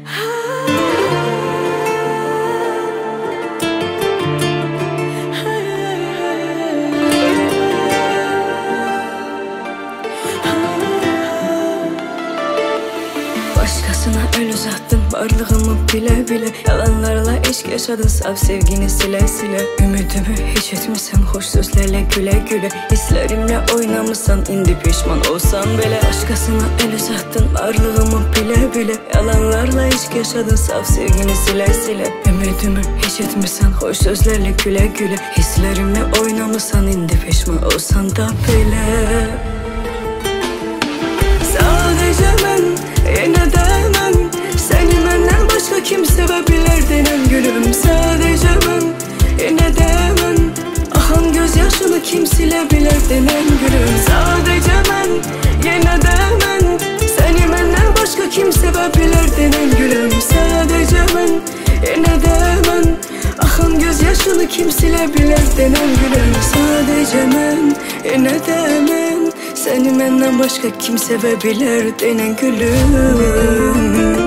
Başkasına el uzattın varlığımı bile bile. Yalanlarla aşk yaşadın saf sevgini sile sile. Ümidimi hiç etmişsen hoş sözlerle güle güle. Hislerimle oynamışsan indi pişman olsan bile. Başkasına el uzattın varlığımı bile bile. Yalanlarla aşk yaşadın saf sevgini sile sile. Ümidimi hiç etmişsen hoş sözlerle güle güle. Hislerimle oynamışsan indi pişman olsan da bile. Sadece ben yine de ben seni benden başka kim sevebilir denen gülüm. Sadece ben yine de ben ahan gözyaşını kim silebilir denen gülüm. Sadece ben yine de ben seni benden başka kim sevebilir denen gülüm. Sadece ben yine de ben ahan gözyaşını kim silebilir denen gülüm. Sadece ben yine de ben seni benden başka kim sevebilir denen gülüm.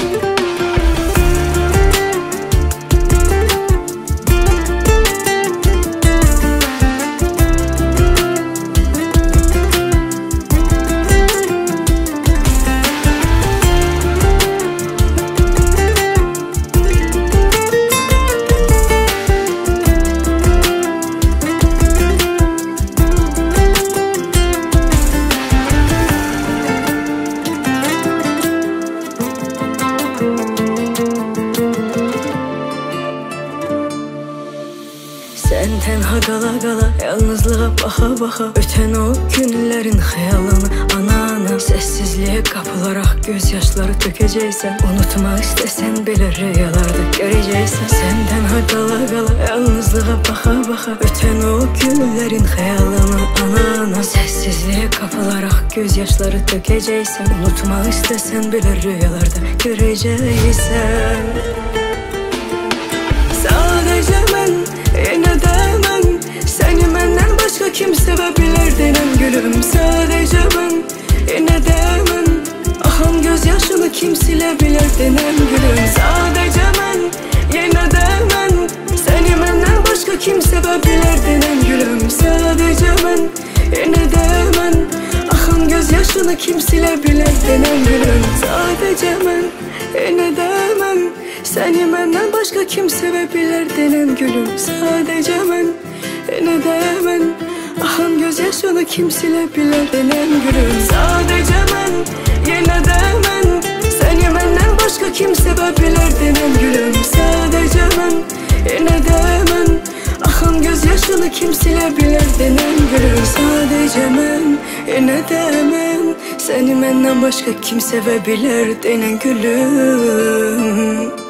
Sen tenha qala qala, yalnızlığa baxa baxa, ötən o günlərin xəyalını ana-ana. Səssizliyə qapılaraq gözyaşları tökəcəksən, unutmaq istəsən belə rüyalarda görəcəksən. Sən tenha qala qala, yalnızlığa baxa baxa, ötən o günlərin xəyalını ana-ana. Səssizliyə qapılaraq gözyaşları tökəcəksən, unutmaq istəsən belə rüyalarda görəcəksən. Sadece ben yine de ben seni benden başka kim sevebilir denen gülüm. Sadece ben yine de ben ahan gözyaşını kim silebilir denen gülüm. Sadece ben yine de ben seni benden başka kim sevebilir denen gülüm. Sadece ben yine de ben ahan gözyaşını kim silebilir denen gülüm. Sadece ben yine de ben seni benden başka kim sevebilir denen gülüm. Sadece ben yine de ben ahan gözyaşını kim silebilir denen gülüm. Sadece ben yine de ben seni benden başka kim sevebilir denen gülüm. Sadece ben yine de ben ahan gözyaşını kim silebilir denen gülüm. Sadece ben yine de ben seni benden başka kim sevebilir denen gülüm.